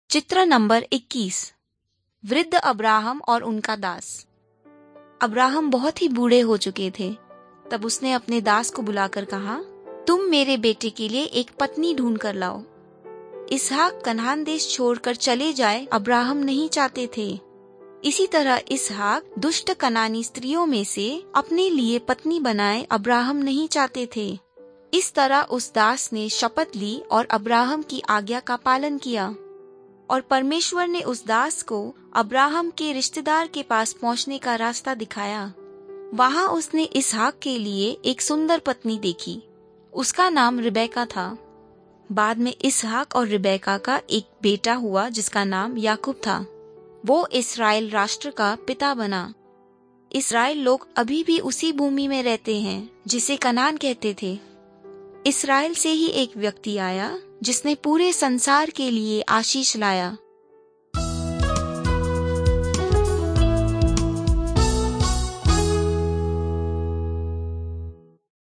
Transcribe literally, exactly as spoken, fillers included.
चित्र नंबर इक्कीस। वृद्ध अब्राहम और उनका दास। अब्राहम बहुत ही बूढ़े हो चुके थे। तब उसने अपने दास को बुलाकर कहा, तुम मेरे बेटे के लिए एक पत्नी ढूंढ कर लाओ। इसहाक कनान देश छोड़कर चले जाए अब्राहम नहीं चाहते थे। इसी तरह इसहाक दुष्ट कनानी स्त्रियों में से अपने लिए पत्नी बनाए अब्राहम नहीं चाहते थे। इस तरह उस दास ने शपथ ली और अब्राहम की आज्ञा का पालन किया। और परमेश्वर ने उस दास को अब्राहम के रिश्तेदार के पास पहुंचने का रास्ता दिखाया। वहां उसने इसहाक के लिए एक सुंदर पत्नी देखी। उसका नाम रिबेका था। बाद में इसहाक और रिबेका का एक बेटा हुआ जिसका नाम याकूब था। वो इस्राएल राष्ट्र का पिता बना। इस्राएल लोग अभी भी उसी भूमि में रहते हैं जिसे कनान कहते थे। इस्राएल से ही एक व्यक्ति आया जिसने पूरे संसार के लिए आशीष लाया।